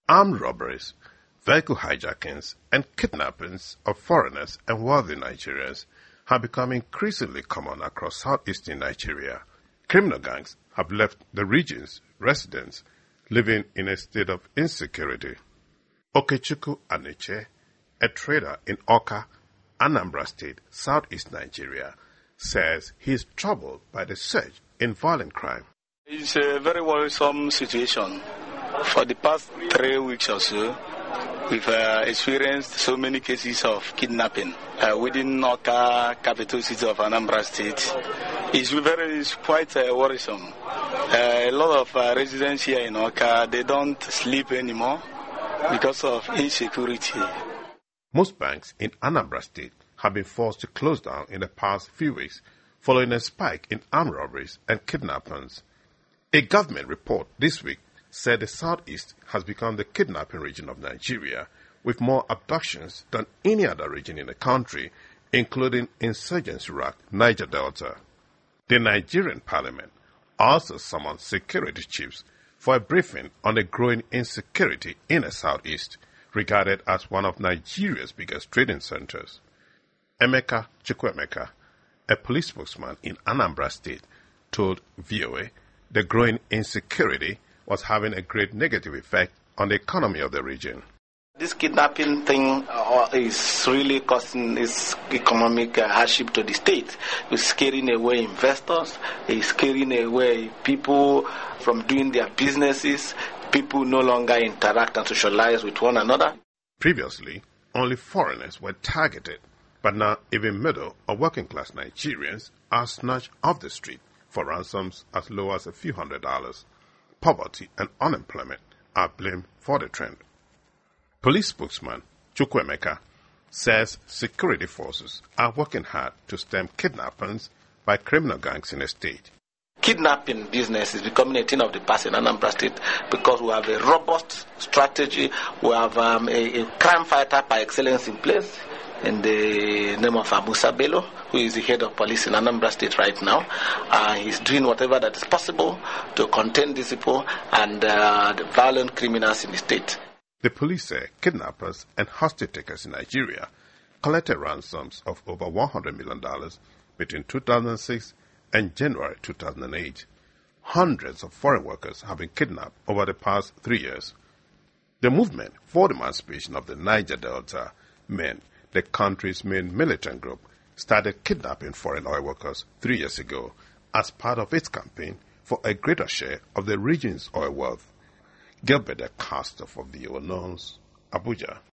Armed robberies, vehicle hijackings, and kidnappings of foreigners and wealthy Nigerians have become increasingly common across southeastern Nigeria. Criminal gangs have left the region's residents living in a state of insecurity. Okechukwu Aneche, a trader in Awka, Anambra State, southeast Nigeria, says he is troubled by the surge in violent crime. It's a very worrisome situation. For the past 3 weeks or so, we've experienced so many cases of kidnapping within Awka, capital city of Anambra State. It's quite worrisome. A lot of residents here in Awka, they don't sleep anymore because of insecurity. Most banks in Anambra State have been forced to close down in the past few weeks following a spike in armed robberies and kidnappings. A government report this week said the southeast has become the kidnapping region of Nigeria, with more abductions than any other region in the country, including insurgents Iraq, Niger Delta. The Nigerian parliament also summoned security chiefs for a briefing on the growing insecurity in the southeast, regarded as one of Nigeria's biggest trading centers. Emeka Chukwuemeka, a police spokesman in Anambra State, told VOA the growing insecurity was having a great negative effect on the economy of the region. This kidnapping thing is really causing economic hardship to the state. It's scaring away investors, it's scaring away people from doing their businesses. People no longer interact and socialize with one another. Previously, only foreigners were targeted, but now even middle or working class Nigerians are snatched off the street for ransoms as low as a few $100s. Poverty and unemployment are blamed for the trend. Police spokesman Chukwuemeka says security forces are working hard to stem kidnappings by criminal gangs in the state. Kidnapping business is becoming a thing of the past in Anambra State because we have a robust strategy. We have a crime fighter par excellence in place in the name of Amusa Bello, who is the head of police in Anambra State right now. He's doing whatever that is possible to contain these people and the violent criminals in the state. The police say kidnappers and hostage takers in Nigeria collected ransoms of over $100 million between 2006 and January 2008. Hundreds of foreign workers have been kidnapped over the past 3 years. The movement for the emancipation of the Niger Delta meant the country's main militant group started kidnapping foreign oil workers 3 years ago as part of its campaign for a greater share of the region's oil wealth. Gilbert Acosta for VOA News, Abuja.